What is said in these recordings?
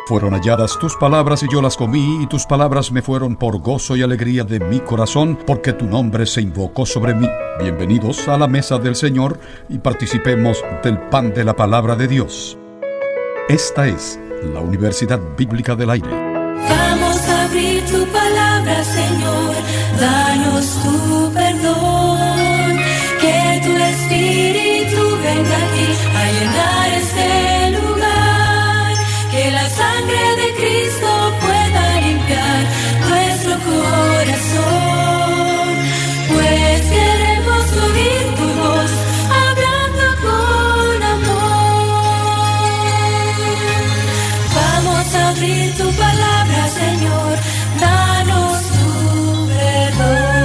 Fueron halladas tus palabras y yo las comí, y tus palabras me fueron por gozo y alegría de mi corazón, porque tu nombre se invocó sobre mí. Bienvenidos a la mesa del Señor y participemos del pan de la palabra de Dios. Esta es la Universidad Bíblica del Aire. Vamos a abrir tu palabra, Señor, danos tu perdón, que tu Espíritu venga aquí a llenar este lugar, que la sangre de Cristo pueda limpiar nuestro corazón, pues queremos oír tu voz hablando con amor. Vamos a abrir tu palabra, Señor, danos tu perdón.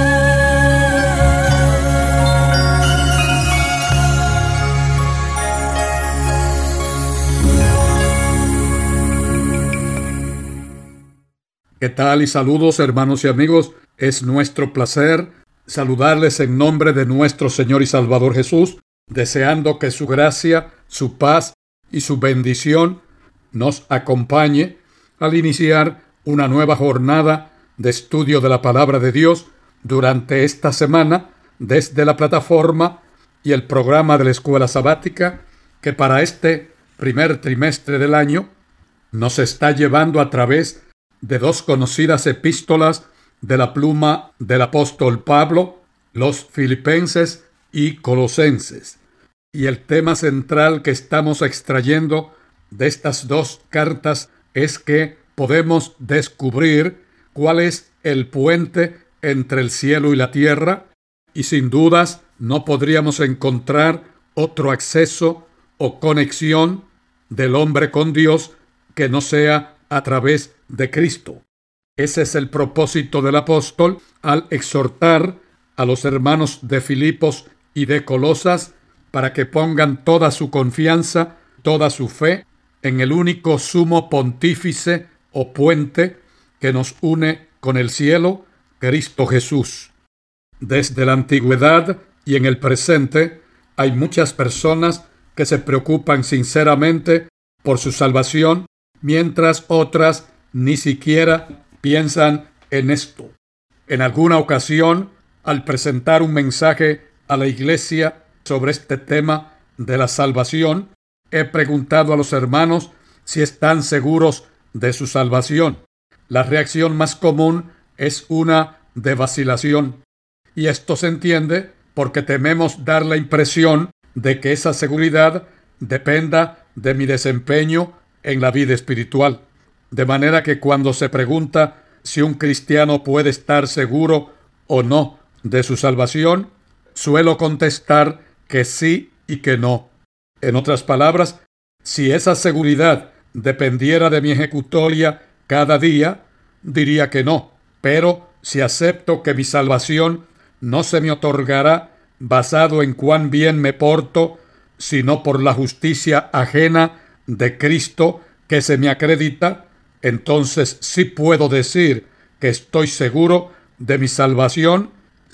¿Qué tal? Y saludos, hermanos y amigos. Es nuestro placer saludarles en nombre de nuestro Señor y Salvador Jesús, deseando que su gracia, su paz y su bendición nos acompañe al iniciar una nueva jornada de estudio de la Palabra de Dios durante esta semana desde la plataforma y el programa de la Escuela Sabática que para este primer trimestre del año nos está llevando a través de dos conocidas epístolas de la pluma del apóstol Pablo, los Filipenses y Colosenses. Y el tema central que estamos extrayendo de estas dos cartas es que podemos descubrir cuál es el puente entre el cielo y la tierra, y sin dudas no podríamos encontrar otro acceso o conexión del hombre con Dios que no sea a través de Cristo. Ese es el propósito del apóstol al exhortar a los hermanos de Filipos y de Colosas para que pongan toda su confianza, toda su fe en el único sumo pontífice o puente que nos une con el cielo, Cristo Jesús. Desde la antigüedad y en el presente hay muchas personas que se preocupan sinceramente por su salvación, mientras otras ni siquiera piensan en esto. En alguna ocasión, al presentar un mensaje a la iglesia sobre este tema de la salvación, he preguntado a los hermanos si están seguros de su salvación. La reacción más común es una de vacilación. Y esto se entiende porque tememos dar la impresión de que esa seguridad dependa de mi desempeño en la vida espiritual. De manera que cuando se pregunta si un cristiano puede estar seguro o no de su salvación, suelo contestar que sí y que no. En otras palabras, si esa seguridad dependiera de mi ejecutoria cada día, diría que no. Pero si acepto que mi salvación no se me otorgará basado en cuán bien me porto, sino por la justicia ajena de Cristo que se me acredita, entonces sí puedo decir que estoy seguro de mi salvación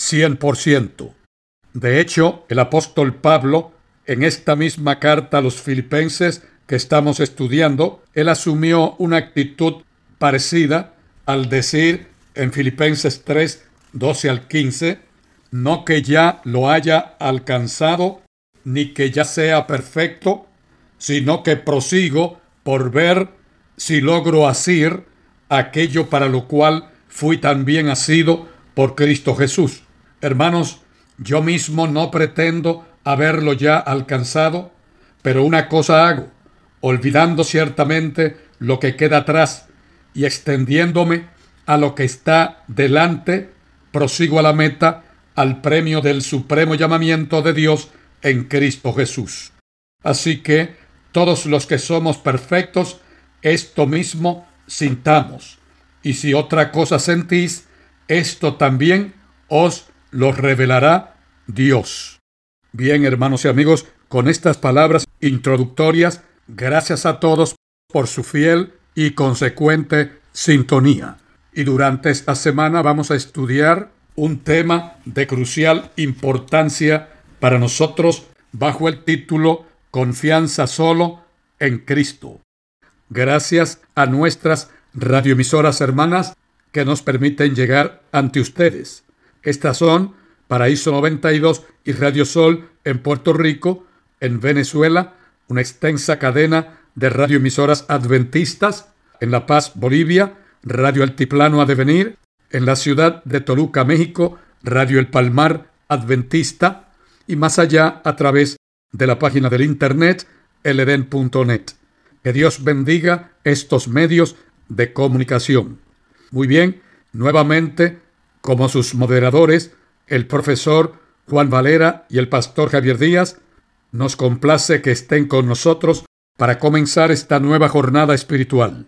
100%. De hecho, el apóstol Pablo, en esta misma carta a los Filipenses que estamos estudiando, él asumió una actitud parecida al decir en Filipenses 3, 12 al 15, no que ya lo haya alcanzado, ni que ya sea perfecto, sino que prosigo por ver si logro asir aquello para lo cual fui también asido por Cristo Jesús. Hermanos, yo mismo no pretendo haberlo ya alcanzado, pero una cosa hago, olvidando ciertamente lo que queda atrás y extendiéndome a lo que está delante, prosigo a la meta, al premio del supremo llamamiento de Dios en Cristo Jesús. Así que todos los que somos perfectos, esto mismo sintamos. Y si otra cosa sentís, esto también os lo revelará Dios. Bien, hermanos y amigos, con estas palabras introductorias, gracias a todos por su fiel y consecuente sintonía. Y durante esta semana vamos a estudiar un tema de crucial importancia para nosotros bajo el título Confianza solo en Cristo. gracias a nuestras radioemisoras hermanas que nos permiten llegar ante ustedes. Estas son Paraíso 92 y Radio Sol en Puerto Rico, en Venezuela, una extensa cadena de radioemisoras adventistas, en La Paz, Bolivia, Radio Altiplano Adevenir, en la ciudad de Toluca, México, Radio El Palmar Adventista, y más allá a través de la página del internet eleden.net. Que Dios bendiga estos medios de comunicación. Muy bien, nuevamente, como sus moderadores, el profesor Juan Valera y el pastor Javier Díaz, nos complace que estén con nosotros para comenzar esta nueva jornada espiritual.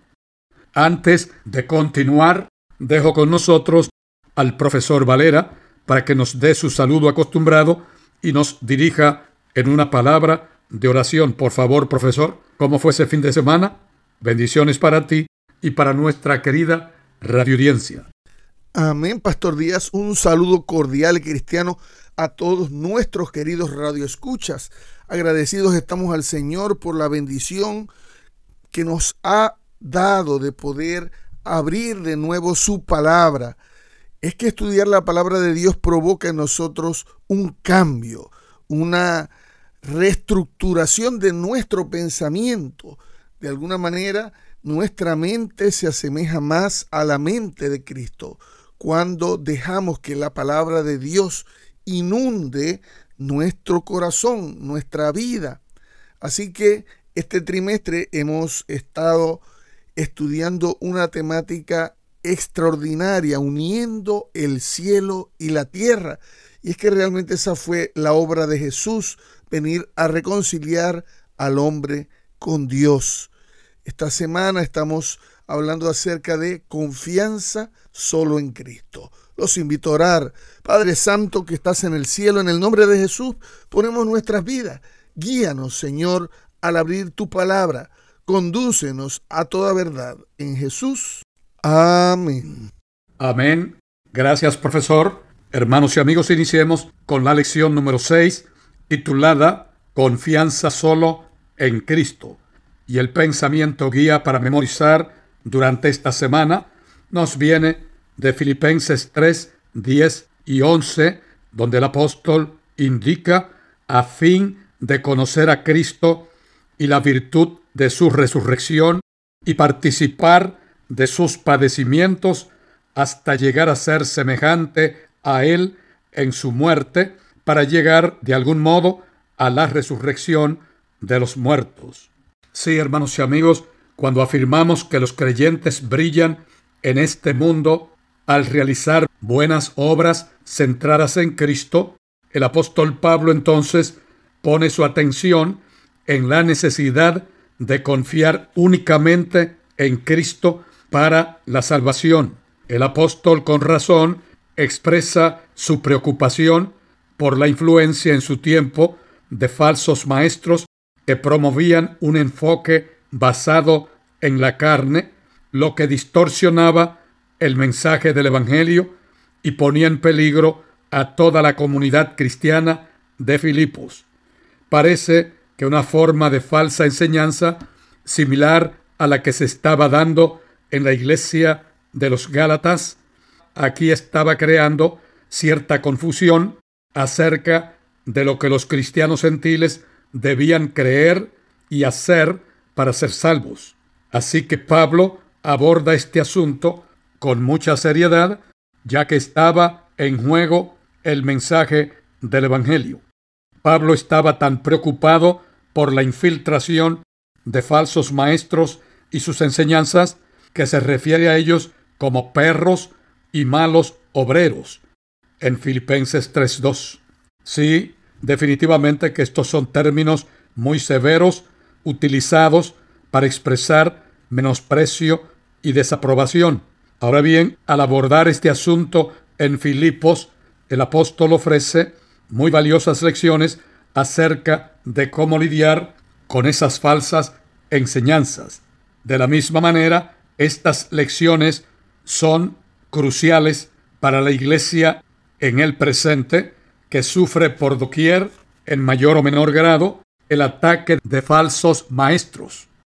Antes de continuar, dejo con nosotros al profesor Valera para que nos dé su saludo acostumbrado y nos dirija en una palabra de oración. Por favor, profesor, ¿cómo fue ese fin de semana? Bendiciones para ti y para nuestra querida radioaudiencia. Amén, Pastor Díaz. Un saludo cordial y cristiano a todos nuestros queridos radioescuchas. Agradecidos estamos al Señor por la bendición que nos ha dado de poder abrir de nuevo su palabra. Es que estudiar la palabra de Dios provoca en nosotros un cambio, una reestructuración de nuestro pensamiento. De alguna manera, nuestra mente se asemeja más a la mente de Cristo cuando dejamos que la palabra de Dios inunde nuestro corazón, nuestra vida. Así que este trimestre hemos estado estudiando una temática extraordinaria, uniendo el cielo y la tierra. Y es que realmente esa fue la obra de Jesús, venir a reconciliar al hombre con Dios. Esta semana estamos hablando acerca de confianza solo en Cristo. Los invito a orar. Padre Santo que estás en el cielo, en el nombre de Jesús ponemos nuestras vidas. Guíanos, Señor, al abrir tu palabra. Condúcenos a toda verdad. En Jesús. Amén. Amén. Gracias, profesor. Hermanos y amigos, iniciemos con la lección número 6, titulada Confianza solo en Cristo. Y el pensamiento guía para memorizar durante esta semana nos viene de Filipenses 3, 10 y 11, donde el apóstol indica: a fin de conocer a Cristo y la virtud de su resurrección y participar de sus padecimientos hasta llegar a ser semejante a Él en su muerte, para llegar de algún modo a la resurrección de los muertos. Sí, hermanos y amigos, cuando afirmamos que los creyentes brillan en este mundo al realizar buenas obras centradas en Cristo, el apóstol Pablo entonces pone su atención en la necesidad de confiar únicamente en Cristo para la salvación. El apóstol, con razón, expresa su preocupación por la influencia en su tiempo de falsos maestros que promovían un enfoque basado en la carne, lo que distorsionaba el mensaje del Evangelio y ponía en peligro a toda la comunidad cristiana de Filipos. Parece que una forma de falsa enseñanza similar a la que se estaba dando en la iglesia de los Gálatas, aquí estaba creando cierta confusión acerca de lo que los cristianos gentiles debían creer y hacer para ser salvos. Así que Pablo aborda este asunto con mucha seriedad, ya que estaba en juego el mensaje del Evangelio. Pablo estaba tan preocupado por la infiltración de falsos maestros y sus enseñanzas que se refiere a ellos como perros y malos obreros en Filipenses 3:2. Sí, definitivamente que estos son términos muy severos utilizados para expresar menosprecio y desaprobación. Ahora bien, al abordar este asunto en Filipos, el apóstol ofrece muy valiosas lecciones acerca de cómo lidiar con esas falsas enseñanzas. De la misma manera, estas lecciones son cruciales para la iglesia en el presente, que sufre por doquier, en mayor o menor grado, el ataque de falsos maestros.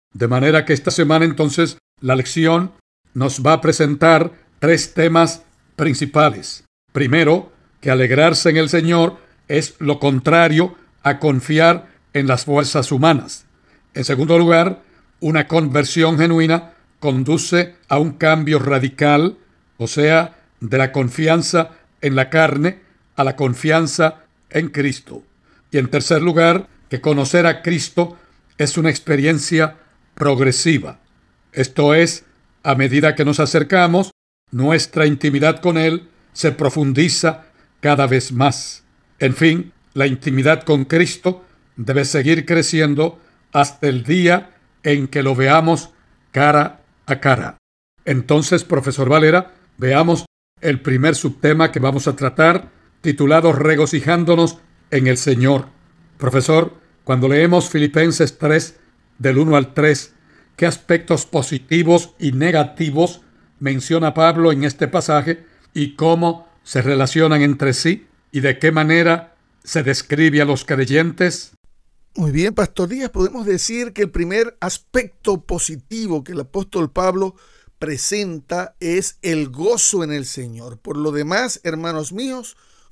De manera que esta semana entonces la lección nos va a presentar 3 temas principales. Primero, que alegrarse en el Señor es lo contrario a confiar en las fuerzas humanas. En segundo lugar, una conversión genuina conduce a un cambio radical, o sea, de la confianza en la carne a la confianza en Cristo. Y en tercer lugar, que conocer a Cristo es una experiencia progresiva. Esto es, a medida que nos acercamos, nuestra intimidad con Él se profundiza cada vez más. En fin, la intimidad con Cristo debe seguir creciendo hasta el día en que lo veamos cara a cara. Entonces, profesor Valera, veamos el primer subtema que vamos a tratar, titulado Regocijándonos en el Señor. Profesor, cuando leemos Filipenses 3, del 1 al 3, ¿qué aspectos positivos y negativos menciona Pablo en este pasaje y cómo se relacionan entre sí y de qué manera se describe a los creyentes? Muy bien, Pastor Díaz, podemos decir que el primer aspecto positivo que el apóstol Pablo presenta es el gozo en el Señor. Por lo demás, hermanos míos,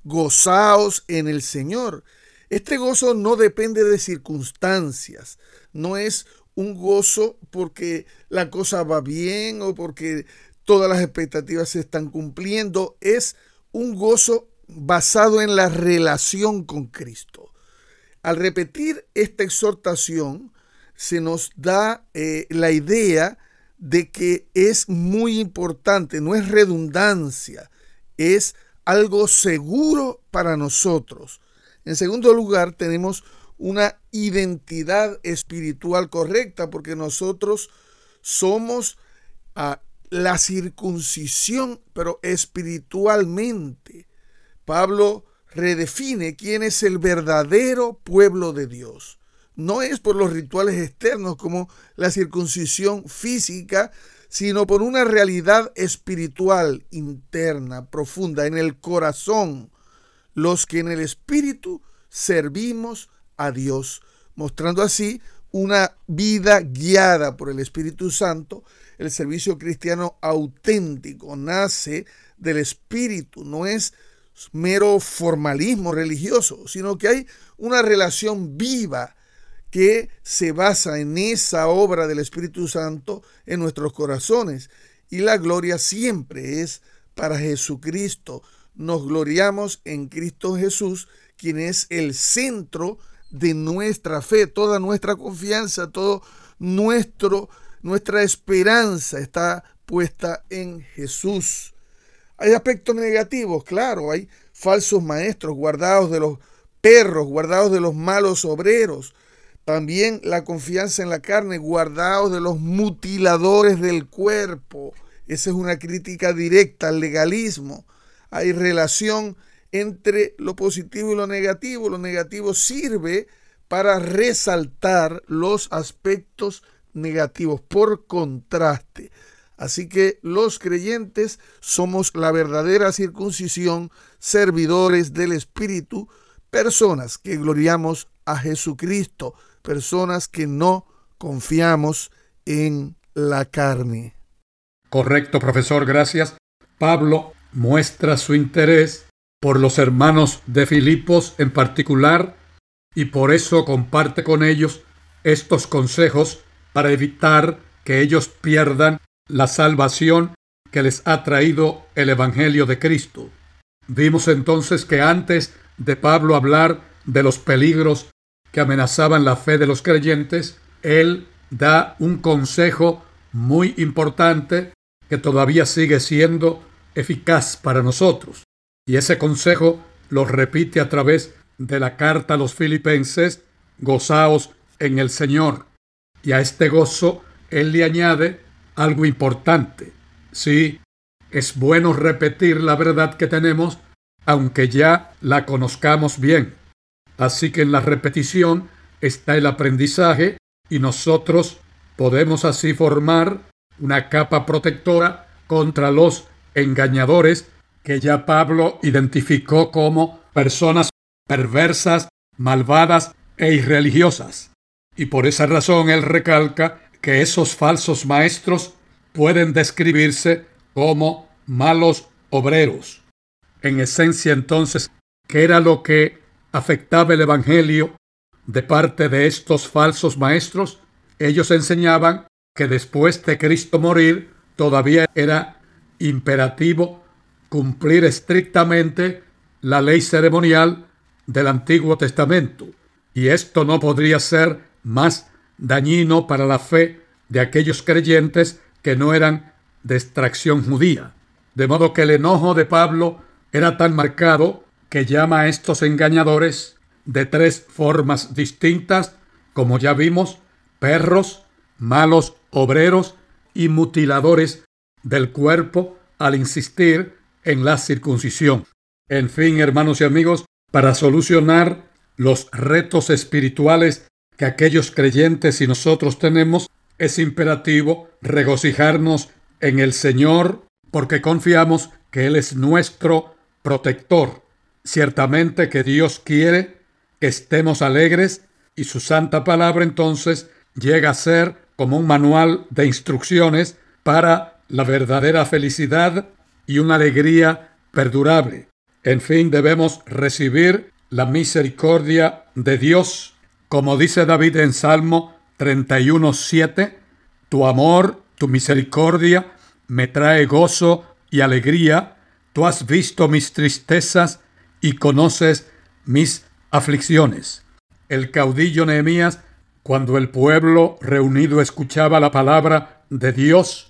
gozaos en el Señor. Este gozo no depende de circunstancias, no es un gozo porque la cosa va bien o porque todas las expectativas se están cumpliendo, es un gozo basado en la relación con Cristo. Al repetir esta exhortación, se nos da la idea de que es muy importante, no es redundancia, es algo seguro para nosotros. En segundo lugar, tenemos una identidad espiritual correcta, porque nosotros somos la circuncisión, pero espiritualmente. Pablo redefine quién es el verdadero pueblo de Dios. No es por los rituales externos como la circuncisión física, sino por una realidad espiritual interna, profunda, en el corazón. Los que en el espíritu servimos a Dios, mostrando así una vida guiada por el Espíritu Santo. El servicio cristiano auténtico nace del Espíritu, no es mero formalismo religioso, sino que hay una relación viva que se basa en esa obra del Espíritu Santo en nuestros corazones. Y la gloria siempre es para Jesucristo. Nos gloriamos en Cristo Jesús, quien es el centro de nuestra fe. Toda nuestra confianza, todo nuestra esperanza está puesta en Jesús. Hay aspectos negativos, claro, hay falsos maestros guardados de los perros, guardados de los malos obreros. También la confianza en la carne, guardados de los mutiladores del cuerpo. Esa es una crítica directa al legalismo. Hay relación entre lo positivo y lo negativo. Lo negativo sirve para resaltar los aspectos negativos por contraste. Así que los creyentes somos la verdadera circuncisión, servidores del Espíritu, personas que gloriamos a Jesucristo, personas que no confiamos en la carne. Correcto, profesor, gracias. Pablo muestra su interés por los hermanos de Filipos en particular y por eso comparte con ellos estos consejos para evitar que ellos pierdan la salvación que les ha traído el Evangelio de Cristo. Vimos entonces que antes de Pablo hablar de los peligros que amenazaban la fe de los creyentes, él da un consejo muy importante que todavía sigue siendo eficaz para nosotros. Y ese consejo lo repite a través de la carta a los Filipenses: gozaos en el Señor. Y a este gozo él le añade algo importante. Sí, es bueno repetir la verdad que tenemos, aunque ya la conozcamos bien. Así que en la repetición está el aprendizaje y nosotros podemos así formar una capa protectora contra los engañadores que ya Pablo identificó como personas perversas, malvadas e irreligiosas. Y por esa razón él recalca que esos falsos maestros pueden describirse como malos obreros. En esencia, entonces, ¿qué era lo que afectaba el Evangelio de parte de estos falsos maestros? Ellos enseñaban que después de Cristo morir, todavía era imperativo cumplir estrictamente la ley ceremonial del Antiguo Testamento. Y esto no podría ser más dañino para la fe de aquellos creyentes que no eran de extracción judía. De modo que el enojo de Pablo era tan marcado que llama a estos engañadores de 3 formas distintas, como ya vimos: perros, malos obreros y mutiladores del cuerpo, al insistir en la circuncisión. En fin, hermanos y amigos, para solucionar los retos espirituales que aquellos creyentes y nosotros tenemos, es imperativo regocijarnos en el Señor, porque confiamos que Él es nuestro protector. Ciertamente que Dios quiere que estemos alegres, y su santa palabra entonces llega a ser como un manual de instrucciones para la verdadera felicidad y una alegría perdurable. En fin, debemos recibir la misericordia de Dios, como dice David en Salmo 31:7, tu amor, tu misericordia me trae gozo y alegría, tú has visto mis tristezas y conoces mis aflicciones. El caudillo Nehemías, cuando el pueblo reunido escuchaba la palabra de Dios,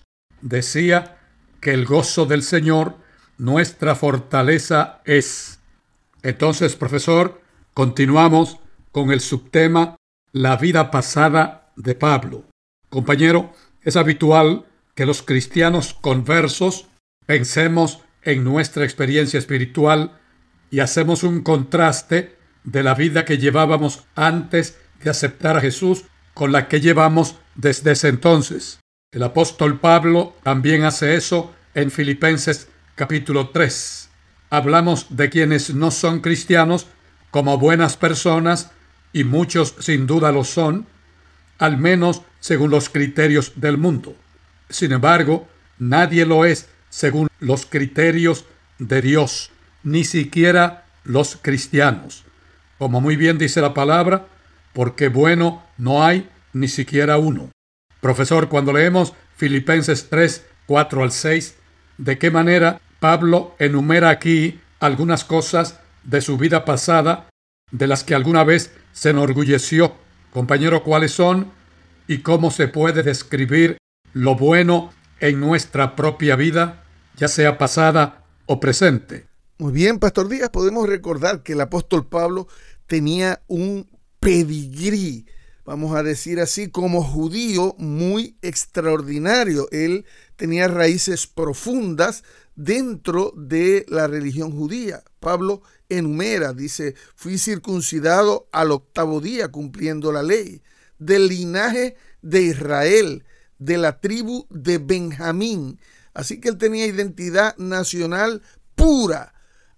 decía que el gozo del Señor nuestra fortaleza es. Entonces, profesor, continuamos con el subtema la vida pasada de Pablo. Compañero, es habitual que los cristianos conversos pensemos en nuestra experiencia espiritual y hacemos un contraste de la vida que llevábamos antes de aceptar a Jesús con la que llevamos desde ese entonces. El apóstol Pablo también hace eso en Filipenses capítulo 3. Hablamos de quienes no son cristianos como buenas personas, y muchos sin duda lo son, al menos según los criterios del mundo. Sin embargo, nadie lo es según los criterios de Dios, ni siquiera los cristianos. Como muy bien dice la palabra, porque bueno no hay ni siquiera uno. Profesor, cuando leemos Filipenses 3, 4 al 6, ¿de qué manera Pablo enumera aquí algunas cosas de su vida pasada de las que alguna vez se enorgulleció? Compañero, ¿cuáles son y cómo se puede describir lo bueno en nuestra propia vida, ya sea pasada o presente? Muy bien, Pastor Díaz, podemos recordar que el apóstol Pablo tenía un pedigrí, vamos a decir así, como judío muy extraordinario. Él tenía raíces profundas dentro de la religión judía. Pablo enumera, dice, fui circuncidado al 8º día cumpliendo la ley, del linaje de Israel, de la tribu de Benjamín. Así que él tenía identidad nacional pura.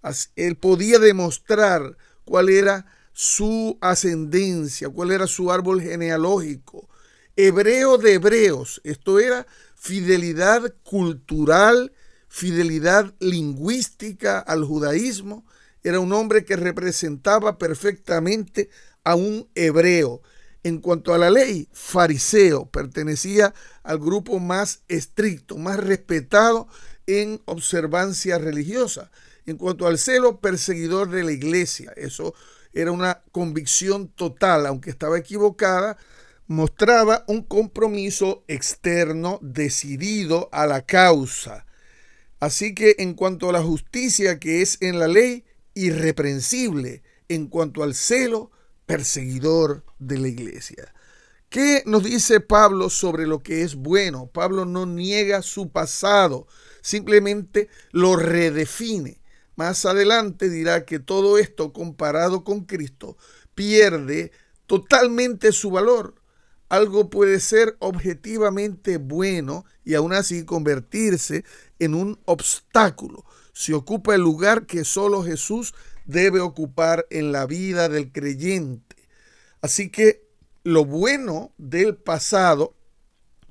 Él podía demostrar cuál era su ascendencia, cuál era su árbol genealógico. Hebreo de hebreos, esto era fidelidad cultural, fidelidad lingüística al judaísmo. Era un hombre que representaba perfectamente a un hebreo. En cuanto a la ley, fariseo, pertenecía al grupo más estricto, más respetado en observancia religiosa. En cuanto al celo, perseguidor de la iglesia. Eso era una convicción total, aunque estaba equivocada. Mostraba un compromiso externo decidido a la causa. Así que en cuanto a la justicia que es en la ley, irreprensible. En cuanto al celo, perseguidor de la iglesia. ¿Qué nos dice Pablo sobre lo que es bueno? Pablo no niega su pasado, simplemente lo redefine. Más adelante dirá que todo esto comparado con Cristo pierde totalmente su valor. Algo puede ser objetivamente bueno y aún así convertirse en un obstáculo si ocupa el lugar que solo Jesús debe ocupar en la vida del creyente. Así que lo bueno del pasado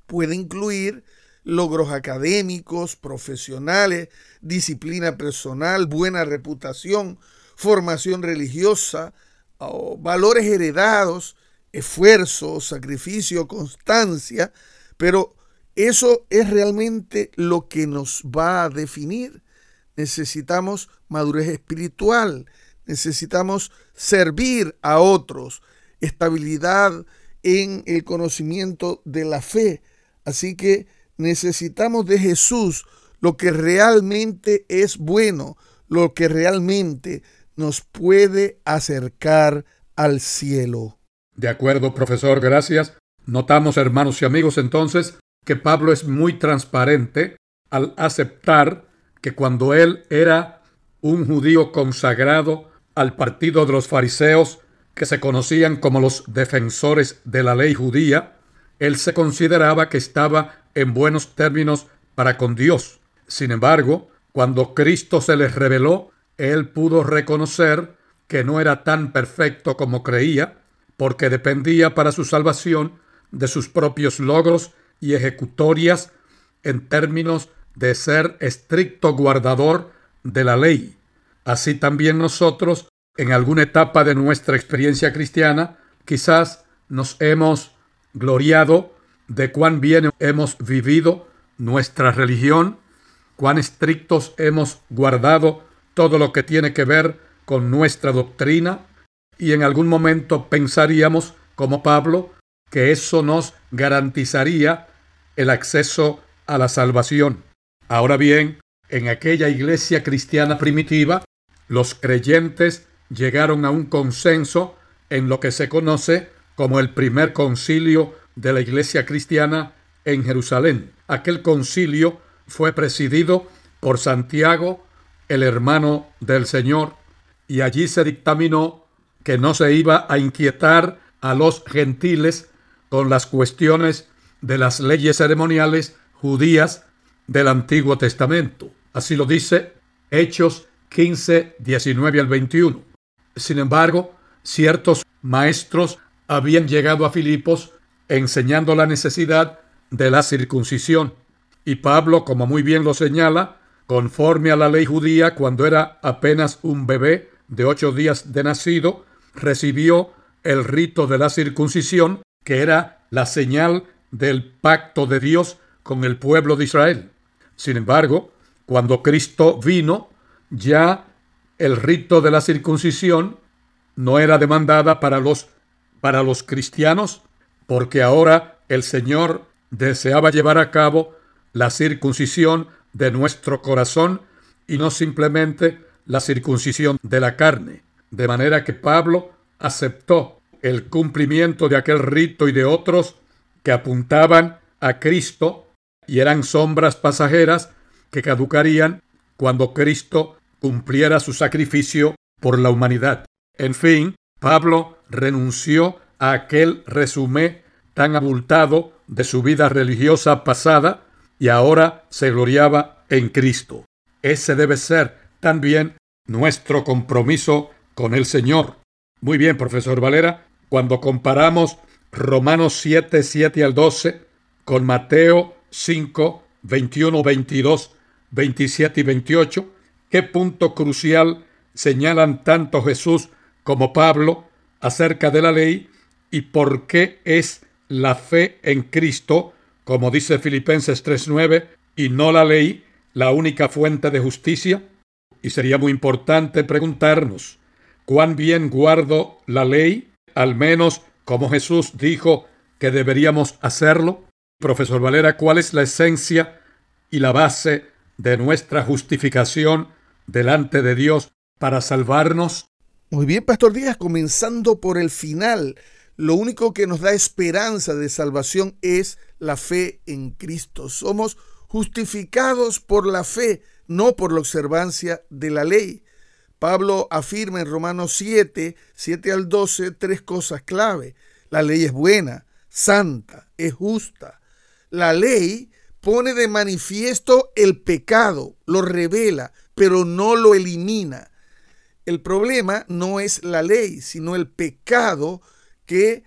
Puede incluir logros académicos, profesionales, disciplina personal, buena reputación, formación religiosa, valores heredados, esfuerzo, sacrificio, constancia, pero eso es realmente lo que nos va a definir. Necesitamos madurez espiritual, necesitamos servir a otros, estabilidad en el conocimiento de la fe. Así que necesitamos de Jesús lo que realmente es bueno, lo que realmente nos puede acercar al cielo. De acuerdo, profesor, gracias. Notamos, hermanos y amigos, entonces, que Pablo es muy transparente al aceptar que cuando él era un judío consagrado al partido de los fariseos, que se conocían como los defensores de la ley judía, él se consideraba que estaba en buenos términos para con Dios. Sin embargo, cuando Cristo se les reveló, él pudo reconocer que no era tan perfecto como creía, porque dependía para su salvación de sus propios logros y ejecutorias en términos de ser estricto guardador de la ley. Así también nosotros, en alguna etapa de nuestra experiencia cristiana, quizás nos hemos gloriado de cuán bien hemos vivido nuestra religión, cuán estrictos hemos guardado todo lo que tiene que ver con nuestra doctrina, y en algún momento pensaríamos, como Pablo, que eso nos garantizaría el acceso a la salvación. Ahora bien, en aquella iglesia cristiana primitiva, los creyentes llegaron a un consenso en lo que se conoce como el primer concilio de la iglesia cristiana en Jerusalén. Aquel concilio fue presidido por Santiago, el hermano del Señor, y allí se dictaminó que no se iba a inquietar a los gentiles con las cuestiones de las leyes ceremoniales judías del Antiguo Testamento. Así lo dice Hechos 15, 19 al 21. Sin embargo, ciertos maestros habían llegado a Filipos enseñando la necesidad de la circuncisión. Y Pablo, como muy bien lo señala, conforme a la ley judía, cuando era apenas un bebé de 8 días de nacido, recibió el rito de la circuncisión, que era la señal del pacto de Dios con el pueblo de Israel. Sin embargo, cuando Cristo vino, ya el rito de la circuncisión no era demandada para los cristianos, porque ahora el Señor deseaba llevar a cabo la circuncisión de nuestro corazón y no simplemente la circuncisión de la carne. De manera que Pablo aceptó el cumplimiento de aquel rito y de otros que apuntaban a Cristo y eran sombras pasajeras que caducarían cuando Cristo cumpliera su sacrificio por la humanidad. En fin, Pablo renunció a aquel resumen tan abultado de su vida religiosa pasada y ahora se gloriaba en Cristo. Ese debe ser también nuestro compromiso con el Señor. Muy bien, profesor Valera, cuando comparamos Romanos 7, 7 al 12 con Mateo 5, 21, 22, 27 y 28, ¿qué punto crucial señalan tanto Jesús como Pablo acerca de la ley y por qué es la fe en Cristo, como dice Filipenses 3:9, y no la ley, la única fuente de justicia? Y sería muy importante preguntarnos, ¿cuán bien guardo la ley? Al menos como Jesús dijo que deberíamos hacerlo. Profesor Valera, ¿cuál es la esencia y la base de nuestra justificación delante de Dios para salvarnos? Muy bien, Pastor Díaz, comenzando por el final. Lo único que nos da esperanza de salvación es la fe en Cristo. Somos justificados por la fe, no por la observancia de la ley. Pablo afirma en Romanos 7, 7 al 12, 3 cosas clave. La ley es buena, santa, es justa. La ley pone de manifiesto el pecado, lo revela, pero no lo elimina. El problema no es la ley, sino el pecado que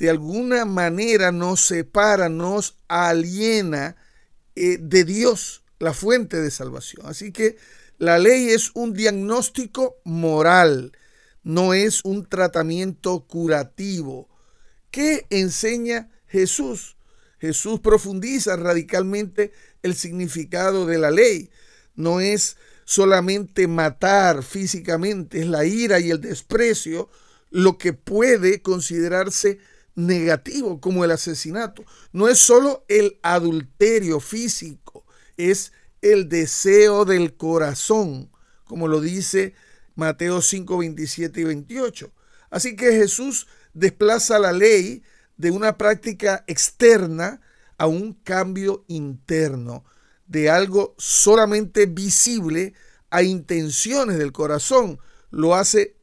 de alguna manera nos separa, nos aliena de Dios, la fuente de salvación. Así que la ley es un diagnóstico moral, no es un tratamiento curativo. ¿Qué enseña Jesús? Jesús profundiza radicalmente el significado de la ley. No es solamente matar físicamente, es la ira y el desprecio lo que puede considerarse negativo, como el asesinato. No es solo el adulterio físico, es el deseo del corazón, como lo dice Mateo 5, 27 y 28. Así que Jesús desplaza la ley de una práctica externa a un cambio interno, de algo solamente visible a intenciones del corazón. Lo hace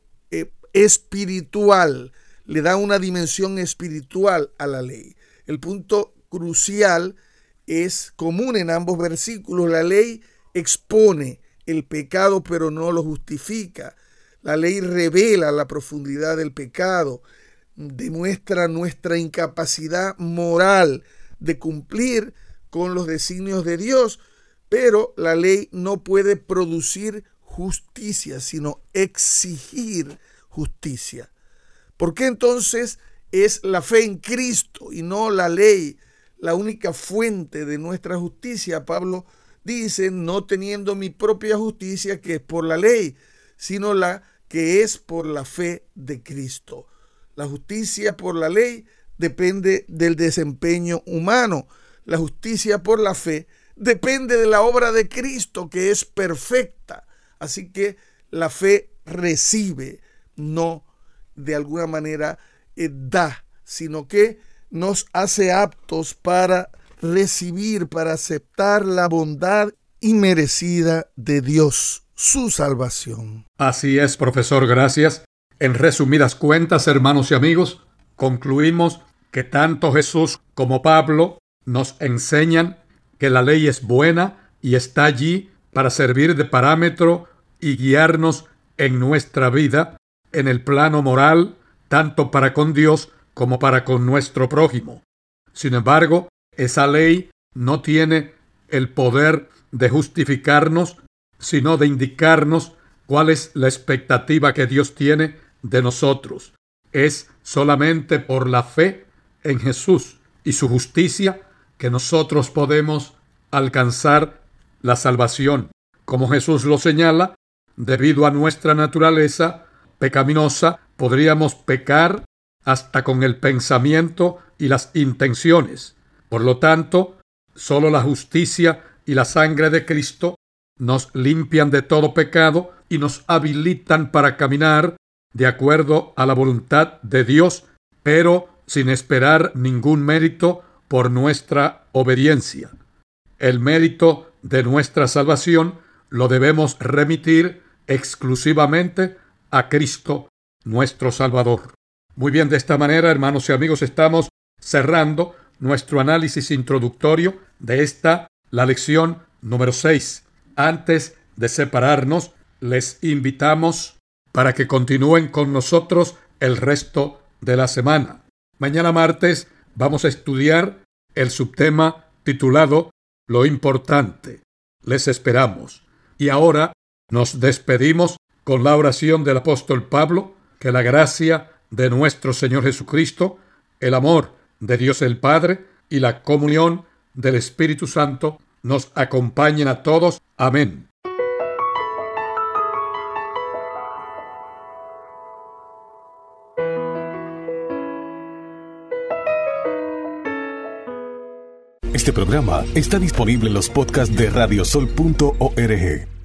espiritual, le da una dimensión espiritual a la ley. El punto crucial es común en ambos versículos. La ley expone el pecado, pero no lo justifica. La ley revela la profundidad del pecado, demuestra nuestra incapacidad moral de cumplir con los designios de Dios, pero la ley no puede producir justicia, sino exigir justicia. ¿Por qué entonces es la fe en Cristo y no la ley la única fuente de nuestra justicia? Pablo dice, no teniendo mi propia justicia que es por la ley, sino la que es por la fe de Cristo. La justicia por la ley depende del desempeño humano. La justicia por la fe depende de la obra de Cristo, que es perfecta. Así que la fe recibe, no de alguna manera da, sino que nos hace aptos para recibir, para aceptar la bondad inmerecida de Dios, su salvación. Así es, profesor, gracias. En resumidas cuentas, hermanos y amigos, concluimos que tanto Jesús como Pablo nos enseñan que la ley es buena y está allí para servir de parámetro y guiarnos en nuestra vida, en el plano moral, tanto para con Dios como para con nuestro prójimo. Sin embargo, esa ley no tiene el poder de justificarnos, sino de indicarnos cuál es la expectativa que Dios tiene de nosotros. Es solamente por la fe en Jesús y su justicia que nosotros podemos alcanzar la salvación. Como Jesús lo señala, debido a nuestra naturaleza pecaminosa, podríamos pecar hasta con el pensamiento y las intenciones. Por lo tanto, solo la justicia y la sangre de Cristo nos limpian de todo pecado y nos habilitan para caminar de acuerdo a la voluntad de Dios, pero sin esperar ningún mérito por nuestra obediencia. El mérito de nuestra salvación lo debemos remitir exclusivamente a Cristo, nuestro Salvador. Muy bien, de esta manera, hermanos y amigos, estamos cerrando nuestro análisis introductorio de la lección número 6. Antes de separarnos, les invitamos para que continúen con nosotros el resto de la semana. Mañana martes vamos a estudiar el subtema titulado Lo importante. Les esperamos. Y ahora nos despedimos con la oración del apóstol Pablo. Que la gracia de nuestro Señor Jesucristo, el amor de Dios el Padre y la comunión del Espíritu Santo nos acompañen a todos. Amén. Este programa está disponible en los podcasts de radiosol.org.